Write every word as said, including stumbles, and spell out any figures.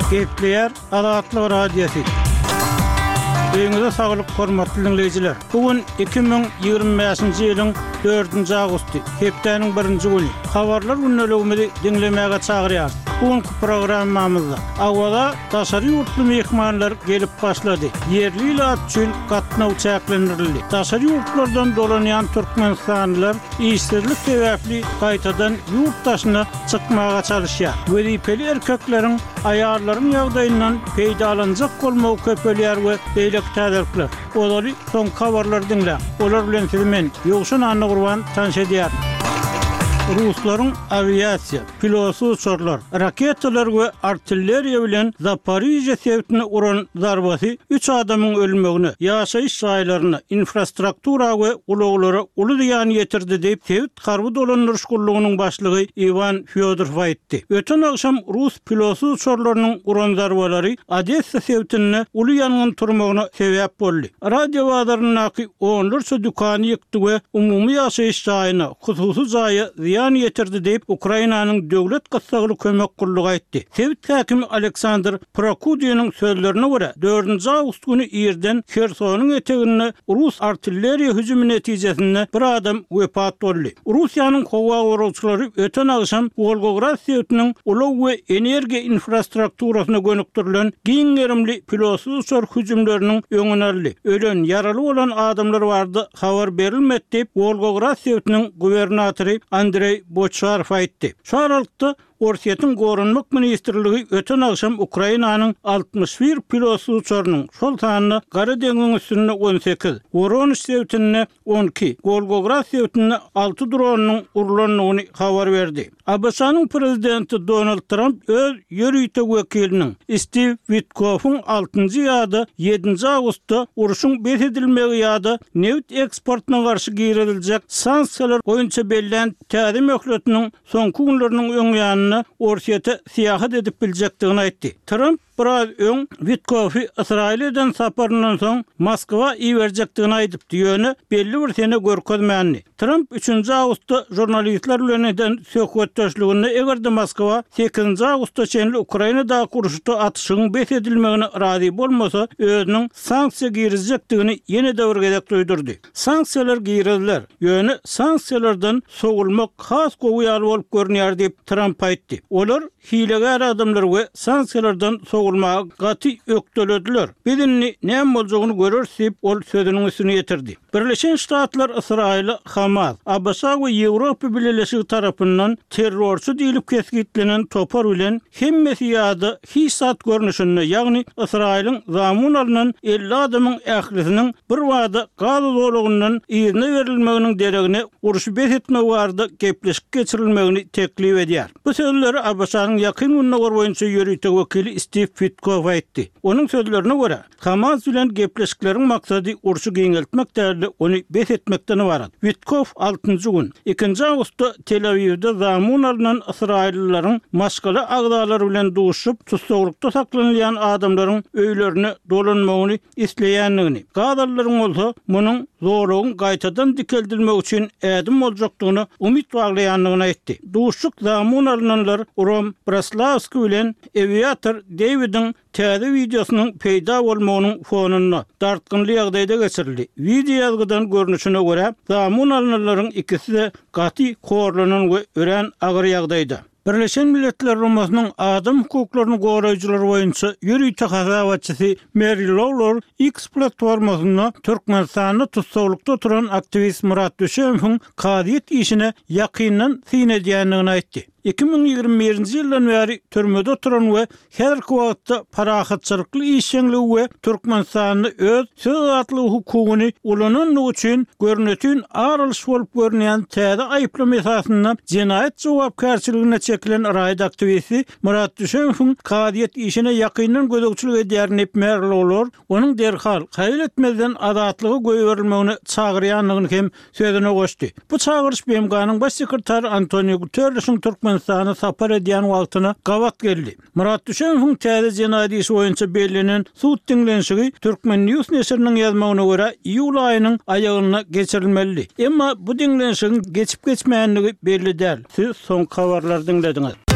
Gepleyer Azatlyk Radiosu. Öňüňizde saglyk hormatly dinleyijiler. Bugün iki bin ýygrimi beşinji ýylyň dördünji agusty, hepdeniň birinji güni. Habarlar günnelegimizi dinlemäge çagyrýar. Bugünkü programmamyzda awada daşary ýurtly mehmanlar gelip başlady. Yerli ile atçıl gatnaw çäklendirildi. Daşary ýurtlardan dolanýan türkmenstanlylar işsizlik sebäpli gaýtadan ýurt daşyna çykmaga çalışýar. Wezipeli erkekleriň aýarlaryň ýagdaýyndan peýdalanjak bolmagy köpelýär we beýlek täzirkler. Olary soň habarlar dinle. Olar bilen sizi men Ýogşan Anna Gurban tanşedýär. Ruslaryň aviasiýa, pilotsy uçurlar, raketalar we artilleriýa bilen Zaporizhia sewtine uran zarbasy üç adamyň ölmegine, ýaşaýyş şaýlaryna, infrastruktura we ulaglara uly ýan ýetirdi diýip Sewt garby dolandyryş gullugynyň başlygy Ivan Fyodorov aýtdy. Öten akşam Rus pilotsy uçurlarynyň uran zarbalary Odessa sewtine uly ýanyň turmagyna sebäp boldy. Radio wadarynyň onlarça dükany ýykdy we umumy ýaşaýyş şaýyna, hususy jaýy ýan ýetirdi diýip Ukrainanyň döwlet gassagly kömek gullugy aýtdy. Sewt häkimi Aleksandr Prokudynyň sözlerine görä, dördünji awgust güni ýerden Khersonyň etegine Rus artilleriýa hüjümi netijesinde bir adam wepat boldy. Russiýanyň howa gorulçylary öten akşam Volgograd sewtiniň ulag we energiýa infrastrukturasyna gönükdirilen giň gerimli pilotsy uçur hüjümleriniň öňüne aldy. Ölen ýaraly bolan adamlar bardy, habar berilmedi diýip Volgograd sewtiniň gubernatory Andrey Bocharov aýtdy. Şu aralykda Orsiýetiň gorunmak ministrligi öten akşam Ukrainanyň altmış bir pilotsy uçurynyň şol sanyny Gara deňiň üstüne on sekiz, Voronezh sewtine on iki, Volgograd sewtine alty dronyň urulanyny habar berdi. A B S-nyň prezidenti Donald Trump öz ýörüýte wekiliniň Steve Witkoff'un altynjy ýa-da ýedinji awgustda uruşyň besedilmegi ýa-da neft eksportyna garşy giýriljek sanksiýalar boýunça bellän täze möhletiniň soňky günleriniň öňýanyny Orsiýete siýahat edip biljekdigini aýtdy. Trump biraz öň Witkoffy Israilden saparyndan soň Moskwa iýerjekdigini aýdyp diýeni belli bir sene görkezmänli. Trump üçünji awgustda jurnalistler bilen eden söhbetdeşliginde egerde Moskwa sekizinji awgustda çenli Ukrainada kuruşda atyşyň besedilmegine razy bolmasa özüniň sanksiýa giýirecekdigini ýene döwürgedek duýdurdy. Sanksiýalar giýirildiler. Ýöne sanksiýalardan sogulmak has gowy bolup görünýär diýip Trump aýtdy. Olar hilegar adamlar we sanksiýalardan sogulmaga gaty ökdelediler. Bizini näme boljagyny görürsiz ol sözüniň üstüne ýetirdi. Birleşen Ştatlar Israil, Hamas, A B S we Ýewropa Birleşigi tarapyndan terrorçy diýilip kesgitlenen topar bilen hemmesi ýa-da hisat görnüşinde, ýagny Israilin zamun alynan elli adamyň ählisiniň bir wada gaz zolugyndan ýerine berilmeginiň deregine uruşy besetme barada gepleşik geçirilmegini teklip edýär. Bu sözleri A B S-nyň ýakyn günler boýunça ýörüýte wekili Steve Witkoff aýtdy. Onuň sözlerine görä, Hamas bilen gepleşikleriň maksady uruşy giňeltmek däli onu besetmekden ibarat. Witkoff altynjy gün ikinji awgustda Tel Avivde zamun alynan Israillilerin maşgala agdalary bilen duşup tutsaglykda saklanýan adamlaryň öýlerine dolanmagyny isleýänligini, gadalaryň bolsa munyň zorlugyny gaýtadan dikeldilmek üçin ädim boljakdygyny umyt baglaýanlygyny aýtdy. Duşuk zamun alynanlar Rom Braslavski bilen aviator David'in täze videosynyň peýda bolmagynyň fonuna dartgynly ýagdaýda geçirildi. Video ýazgydan görnüşine görä, zamun alynanlaryň ikisi de gaty korlanan we ören agyr ýagdaýda. Birleşen Milletler Romasynyň adam hukuklaryny goraýjylary boýunça ýörüýte hasabatçysy Mary Lawlor X platformasyna Türkmenistany tutsaglykda turan aktivist Murat Döşemowyň kadyet işine ýakyndan synedýänligini aýtdy. iki bin ýygrimi birinji ýyldan bäri türmede oturan we häzirki wagtda parahatçylykly işçiligi we Türkmenistanyny öz söz azatlygy hukugyny ulananlyk üçin görnetýän aralş bolup görnýän täze aýyplama esasyna jinayet jogapkärçiligine çekilen raýat aktivisti Murat Döşemowyň kadyet işine ýakyndan gözegçilik edýärni Merlolor onuň derhal gaýl etmeden azatlygy goýberilmegine çagyrýanlygyny hem sözüne goşdy. Bu çagyryş B M G'nyň baş sekretary Antonio Guterres'iň Türkmenistan'a sapar edýän wagtyna gawat geldi. Murat Döşemowyň täze jinayet işi boýunça bellänen sud dinlenşigi Türkmen News neşriniň ýazmagyna görä iýul aýynyň aýagyna geçirilmeli. Emma bu dinlenşigiň geçip geçmeýänligi belli däl. Siz soň habarlar dinlediňiz.